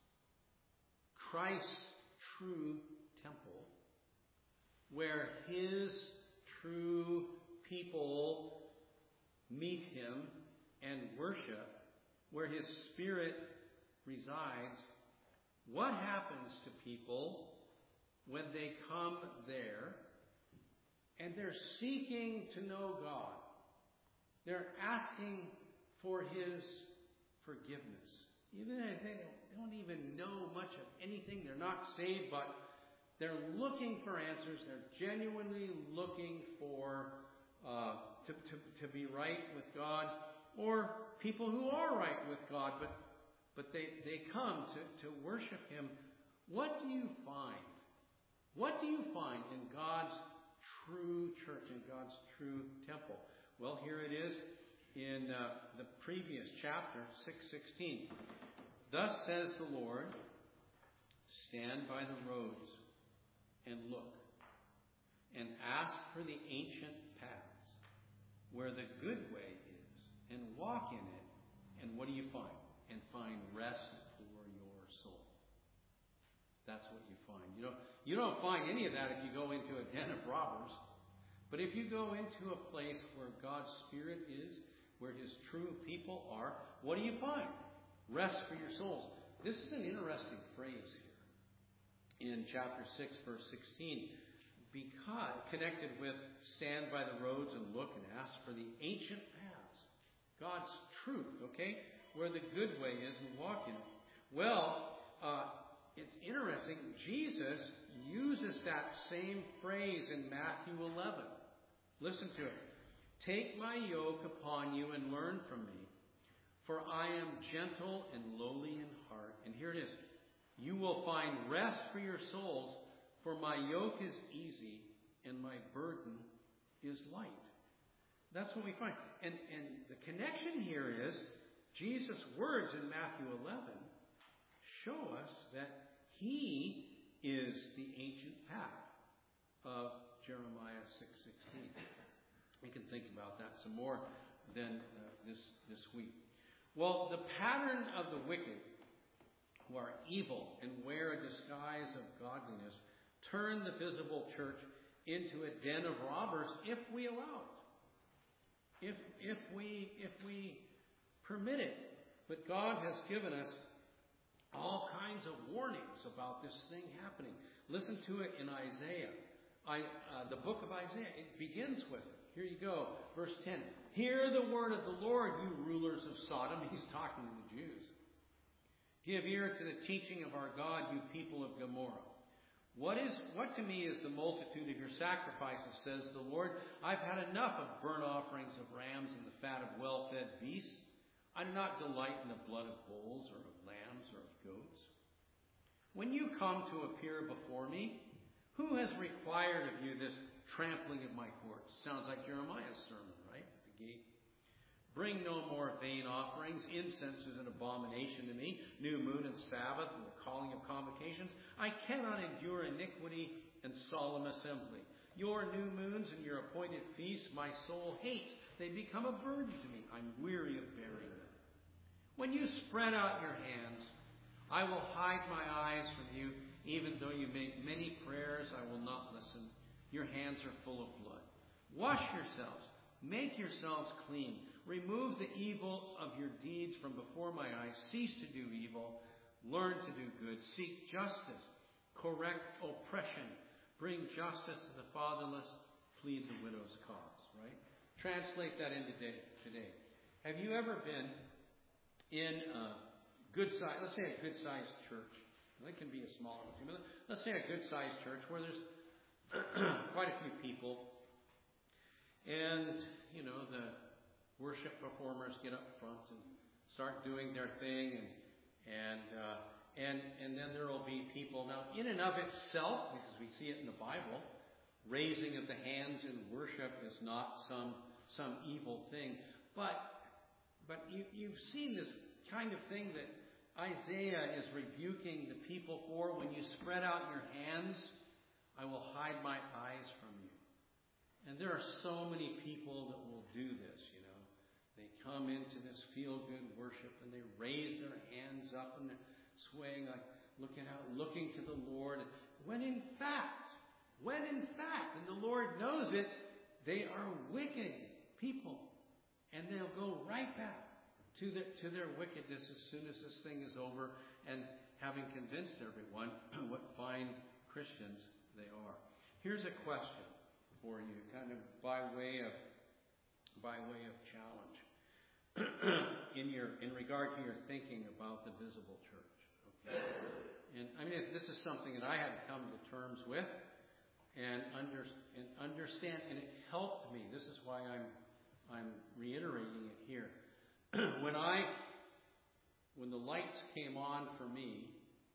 Christ's true temple, where His true people meet Him and worship, where His Spirit resides, what happens to people when they come there and they're seeking to know God? They're asking for His forgiveness. Even if they don't, they don't even know much of anything, they're not saved, but they're looking for answers. They're genuinely looking for uh, to, to, to be right with God, or people who are right with God, but but they, they come to, to worship him. What do you find? What do you find in God's true church, in God's true temple? Well, here it is in uh, the previous chapter, six sixteen. Thus says the Lord, stand by the roads and look, and ask for the ancient paths, where the good way is, and walk in it. And what do you find? And find rest for your soul. That's what you find. You know, you don't find any of that if you go into a den of robbers. But if you go into a place where God's Spirit is, where his true people are, what do you find? Rest for your souls. This is an interesting phrase here in chapter six, verse sixteen. Because connected with stand by the roads and look and ask for the ancient paths. God's truth, okay? Where the good way is and walk in it. Well, uh, it's interesting. Jesus uses that same phrase in Matthew eleven. Listen to it. Take my yoke upon you and learn from me, for I am gentle and lowly in heart. And here it is. You will find rest for your souls, for my yoke is easy and my burden is light. That's what we find. And, and the connection here is Jesus' words in Matthew eleven show us that he is the ancient path of Jeremiah six sixteen. We can think about that some more than uh, this, this week. Well, the pattern of the wicked who are evil and wear a disguise of godliness turn the visible church into a den of robbers if we allow it. If, if, we, if we permit it. But God has given us all kinds of warnings about this thing happening. Listen to it in Isaiah. I, uh, the book of Isaiah, it begins with it. Here you go, verse ten. Hear the word of the Lord, you rulers of Sodom. He's talking to the Jews. Give ear to the teaching of our God, you people of Gomorrah. What is what to me is the multitude of your sacrifices, says the Lord. I've had enough of burnt offerings of rams and the fat of well-fed beasts. I do not delight in the blood of bulls or of lambs or of goats. When you come to appear before me, who has required of you this trampling of my courts? Sounds like Jeremiah's sermon, right? At the gate. Bring no more vain offerings. Incense is an abomination to me. New moon and Sabbath and the calling of convocations. I cannot endure iniquity and solemn assembly. Your new moons and your appointed feasts my soul hates. They become a burden to me. I'm weary of bearing them. When you spread out your hands, I will hide my eyes from you. Even though you make many prayers, I will not listen. Your hands are full of blood. Wash yourselves. Make yourselves clean. Remove the evil of your deeds from before my eyes. Cease to do evil. Learn to do good. Seek justice. Correct oppression. Bring justice to the fatherless. Plead the widow's cause. Right? Translate that into today. Have you ever been in a good size, let's say a good-sized church? It can be a smaller one, but let's say a good-sized church where there's quite a few people, and you know the worship performers get up front and start doing their thing, and and uh, and and then there will be people. Now, in and of itself, because we see it in the Bible, raising of the hands in worship is not some some evil thing, but but you, you've seen this kind of thing that Isaiah is rebuking the people for. When you spread out your hands, I will hide my eyes from you. And there are so many people that will do this, you know. They come into this feel-good worship and they raise their hands up and they're swaying, like looking out, looking to the Lord. When in fact, when in fact, and the Lord knows it, they are wicked people. And they'll go right back to the, to their wickedness as soon as this thing is over, and having convinced everyone what fine Christians they are. Here's a question for you, kind of by way of by way of challenge in your in regard to your thinking about the visible church. Okay? And I mean, this is something that I had to come to terms with and under and understand, and it helped me. This is why I'm I'm reiterating it here. When I when the lights came on for me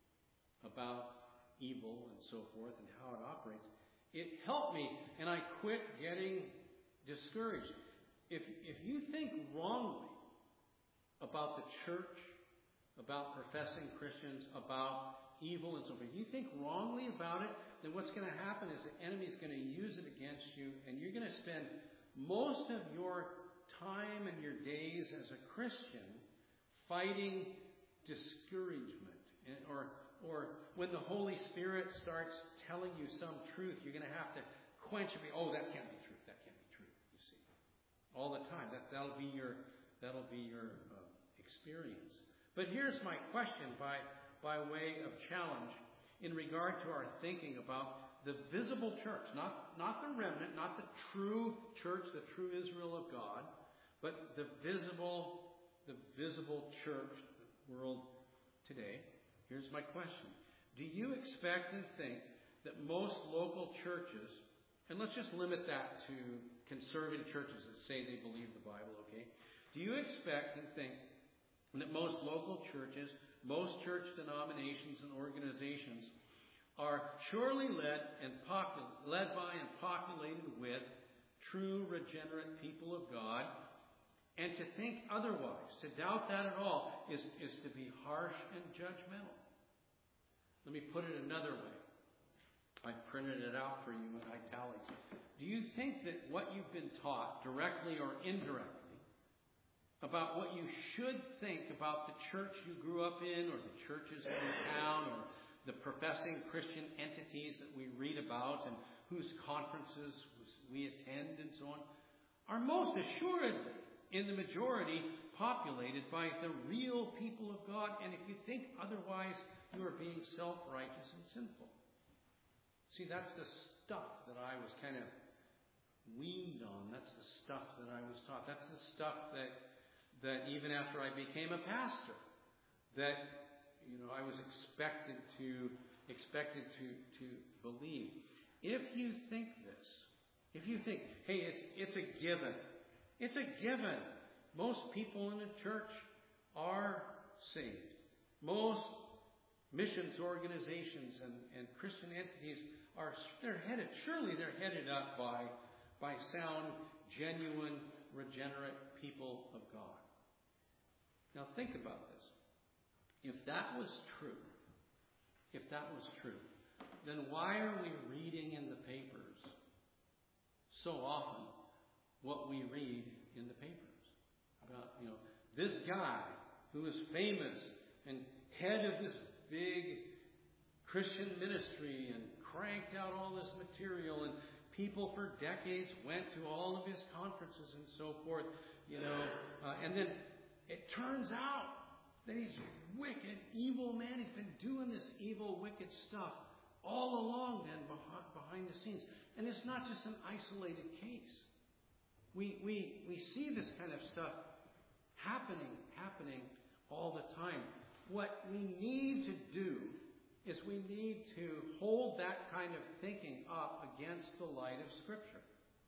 about evil and so forth and how it operates, it helped me, and I quit getting discouraged. If if you think wrongly about the church, about professing Christians, about evil and so forth, you think wrongly about it, then what's going to happen is the enemy's going to use it against you, and you're going to spend most of your time and your days as a Christian fighting discouragement. And, or, or when the Holy Spirit starts telling you some truth, you're going to have to quench it. Oh, that can't be true. That can't be true. You see, all the time. That that'll be your that'll be your uh, experience. But here's my question, by by way of challenge, in regard to our thinking about the visible church, not not the remnant, not the true church, the true Israel of God, but the visible the visible church, the world today. Here's my question. Do you expect and think that most local churches, and let's just limit that to conservative churches that say they believe the Bible, okay? Do you expect and think that most local churches, most church denominations and organizations are surely led and popul- led by and populated with true regenerate people of God? And to think otherwise, to doubt that at all, is, is to be harsh and judgmental. Let me put it another way. I printed it out for you in italics. Do you think that what you've been taught, directly or indirectly, about what you should think about the church you grew up in, or the churches in your town, or the professing Christian entities that we read about and whose conferences we attend and so on, are most assuredly, in the majority, populated by the real people of God? And if you think otherwise, you are being self-righteous and sinful. See, that's the stuff that I was kind of weaned on. That's the stuff that I was taught. That's the stuff that that even after I became a pastor, that you know I was expected to expected to to believe. If you think this, if you think, hey, it's it's a given. It's a given. Most people in the church are saved. Most missions organizations and, and Christian entities are they're headed, surely they're headed up by, by sound, genuine, regenerate people of God. Now think about this. If that was true, if that was true, then why are we reading in the papers so often what we read in the papers about, you know, this guy who is famous and head of this big Christian ministry and cranked out all this material, and people for decades went to all of his conferences and so forth, you know, uh, and then it turns out that he's a wicked, evil man. He's been doing this evil, wicked stuff all along then behind, behind the scenes. And it's not just an isolated case. We, we, we see this kind of stuff happening, happening all the time. What we need to do is we need to hold that kind of thinking up against the light of Scripture.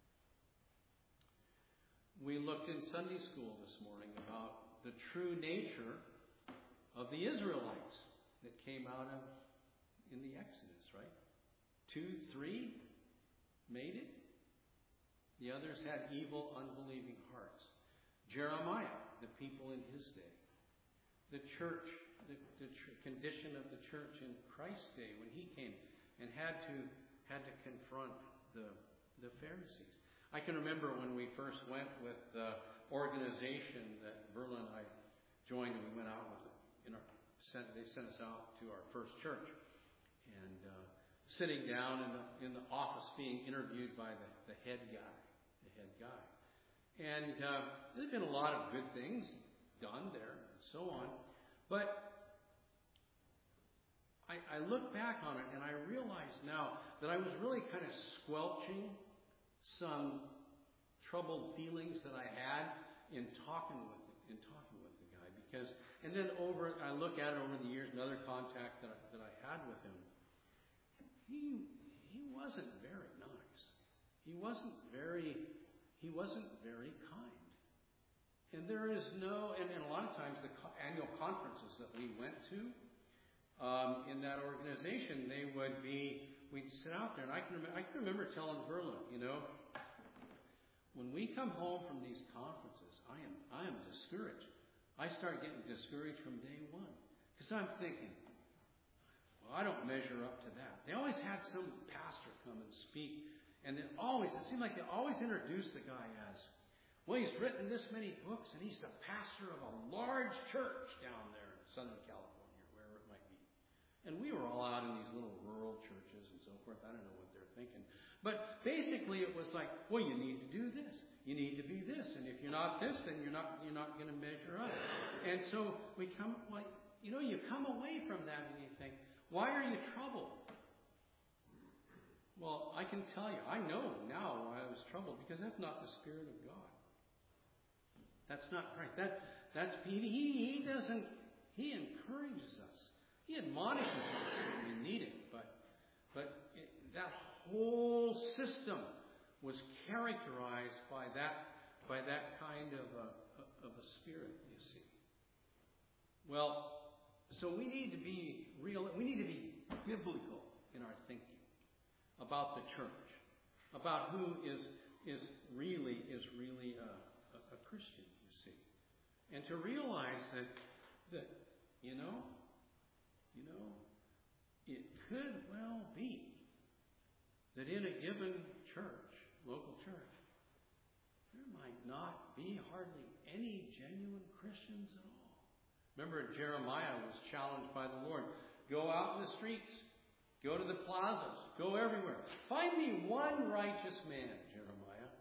We looked in Sunday school this morning about the true nature of the Israelites that came out of in the Exodus, right? Two, three made it. The others had evil, unbelieving hearts. Jeremiah, the people in his day. The church, the, the tr- condition of the church in Christ's day when he came and had to had to confront the the Pharisees. I can remember when we first went with the organization that Verla and I joined, and we went out with it. In our, sent, they sent us out to our first church, and uh, sitting down in the in the office, being interviewed by the, the head guy, the head guy, and uh, there's been a lot of good things done there, and so on, but I, I look back on it and I realize now that I was really kind of squelching some troubled feelings that I had in talking with in talking with the guy, because and then over I look at it over the years, another contact that I, that I had with him, he he wasn't very nice. He wasn't very he wasn't very kind. And there is no, and, and a lot of times the co- annual conferences that we went to um, in that organization, they would be, we'd sit out there, and I can, rem- I can remember telling Verla, you know, when we come home from these conferences, I am, I am discouraged. I start getting discouraged from day one. Because I'm thinking, well, I don't measure up to that. They always had some pastor come and speak, and it always, it seemed like they always introduced the guy as, well, he's written this many books, and he's the pastor of a large church down there in Southern California, wherever it might be. And we were all out in these little rural churches and so forth. I don't know what they're thinking. But basically it was like, well, you need to do this. You need to be this. And if you're not this, then you're not you're not going to measure up. And so we come, like, you know, you come away from that and you think, why are you troubled? Well, I can tell you, I know now why I was troubled, because that's not the Spirit of God. That's not Christ. That that's he he doesn't he encourages us. He admonishes us when we need it. But but it, that whole system was characterized by that by that kind of a of a spirit. You see. Well, so we need to be real. We need to be biblical in our thinking about the church, about who is is really is really a, a, a Christian. And to realize that, that, you know, you know, it could well be that in a given church, local church, there might not be hardly any genuine Christians at all. Remember, Jeremiah was challenged by the Lord. Go out in the streets. Go to the plazas. Go everywhere. Find me one righteous man, Jeremiah.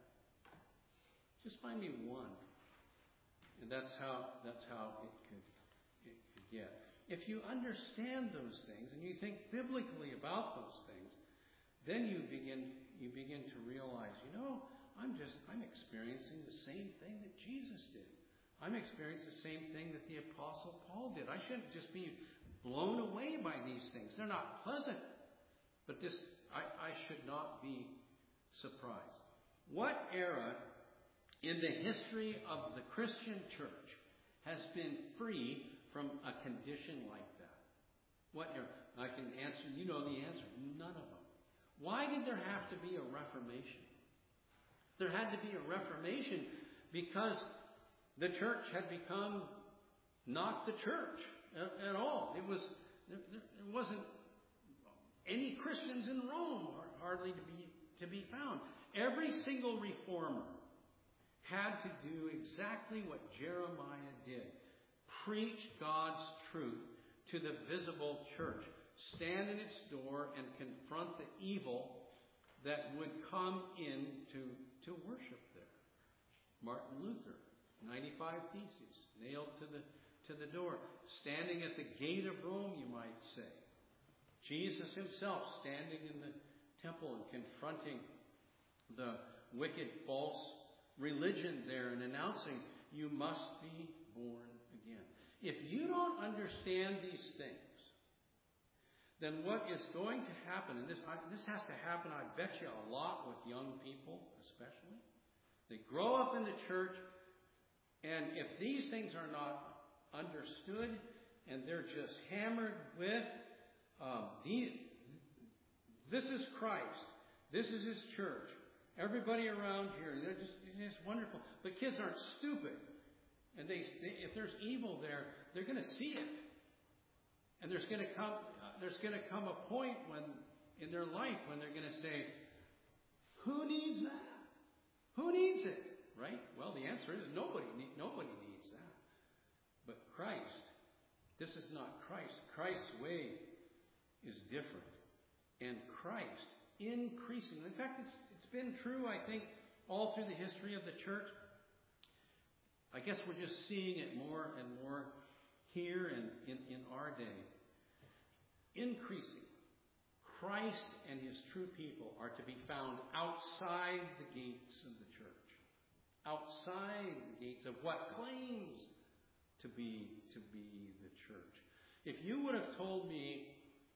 Just find me one. And that's how that's how it could, it could get. If you understand those things and you think biblically about those things, then you begin you begin to realize, you know, I'm just I'm experiencing the same thing that Jesus did. I'm experiencing the same thing that the Apostle Paul did. I shouldn't just be blown away by these things. They're not pleasant. But this I, I should not be surprised. What era in the history of the Christian church has been free from a condition like that? What era? I can answer, you know the answer. None of them. Why did there have to be a Reformation? There had to be a Reformation because the church had become not the church at, at all. It was there, there wasn't any Christians in Rome hardly to be to be found. Every single reformer had to do exactly what Jeremiah did. Preach God's truth to the visible church. Stand in its door and confront the evil that would come in to, to worship there. Martin Luther, ninety-five Theses, nailed to the, to the door. Standing at the gate of Rome, you might say. Jesus himself standing in the temple and confronting the wicked false religion there and announcing, you must be born again. If you don't understand these things, then what is going to happen, and this, I, this has to happen, I bet you, a lot with young people especially. They grow up in the church, and if these things are not understood, and they're just hammered with, um, these, this is Christ, this is his church, everybody around here, they're just, it's just wonderful. But kids aren't stupid. And they, they, if there's evil there, they're going to see it. And there's going to come, uh, there's going to come a point when, in their life, when they're going to say, who needs that? Who needs it? Right? Well, the answer is nobody, nobody needs that. But Christ, this is not Christ. Christ's way is different. And Christ increasing. In fact, it's it's been true, I think, all through the history of the church. I guess we're just seeing it more and more here and in, in our day. Increasing. Christ and his true people are to be found outside the gates of the church. Outside the gates of what claims to be, to be the church. If you would have told me,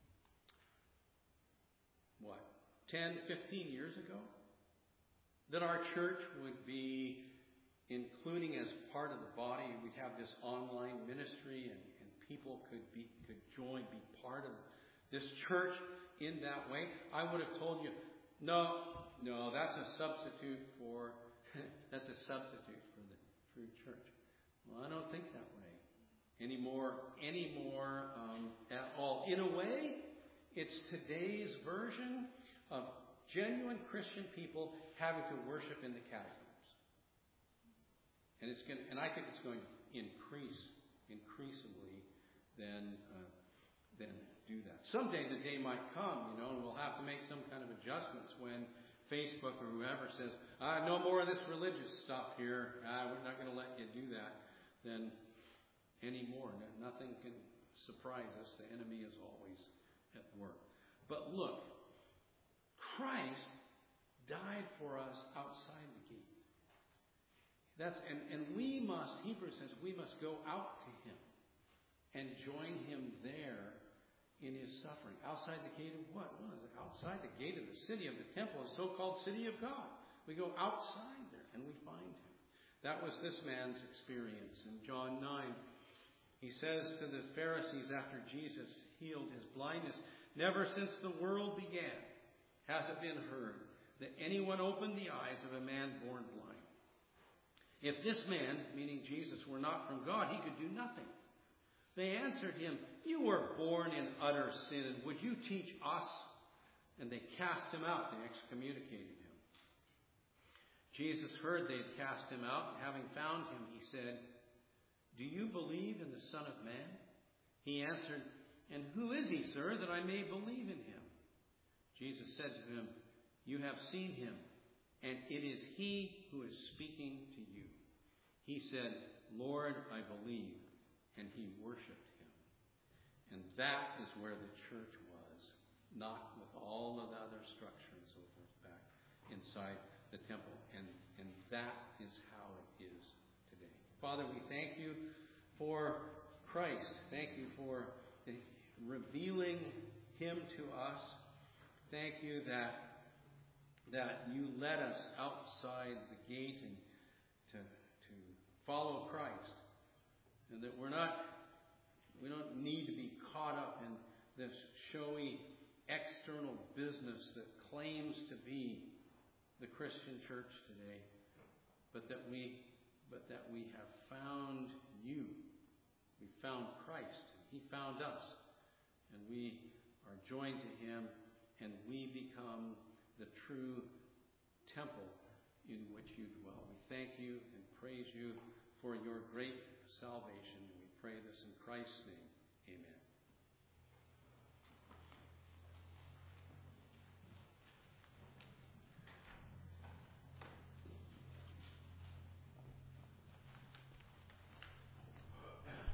what, ten, fifteen years ago, that our church would be including as part of the body. We have this online ministry, and, and people could be could join, be part of this church in that way. I would have told you, no, no, that's a substitute for that's a substitute for the true church. Well, I don't think that way anymore, anymore um, at all. In a way, it's today's version of genuine Christian people having to worship in the catacombs, and it's going, and I think it's going to increase increasingly. Then, uh, then do that. Someday the day might come, you know, and we'll have to make some kind of adjustments when Facebook or whoever says, ah, no more of this religious stuff here. Ah, we're not going to let you do that. Then anymore, nothing can surprise us. The enemy is always at work. But look, Christ died for us outside the gate. That's and, and we must, Hebrews says, we must go out to him and join him there in his suffering. Outside the gate of what? What is it? Outside the gate of the city, of the temple, the so-called city of God. We go outside there and we find him. That was this man's experience. In John nine, he says to the Pharisees after Jesus healed his blindness, never since the world began has it been heard that anyone opened the eyes of a man born blind. If this man, meaning Jesus, were not from God, he could do nothing. They answered him, you were born in utter sin, and would you teach us? And they cast him out. They excommunicated him. Jesus heard they had cast him out, and having found him, he said, do you believe in the Son of Man? He answered, and who is he, sir, that I may believe in him? Jesus said to him, you have seen him, and it is he who is speaking to you. He said, Lord, I believe. And he worshipped him. And that is where the church was, not with all of the other structure and so forth back inside the temple. And, and that is how it is today. Father, we thank you for Christ. Thank you for revealing him to us. Thank you that, that you led us outside the gate and to, to follow Christ. And that we're not, we don't need to be caught up in this showy external business that claims to be the Christian church today, but that we, but that we have found you. We found Christ. He found us, and we are joined to him, and we become the true temple in which you dwell. We thank you and praise you for your great salvation. We pray this in Christ's name. Amen.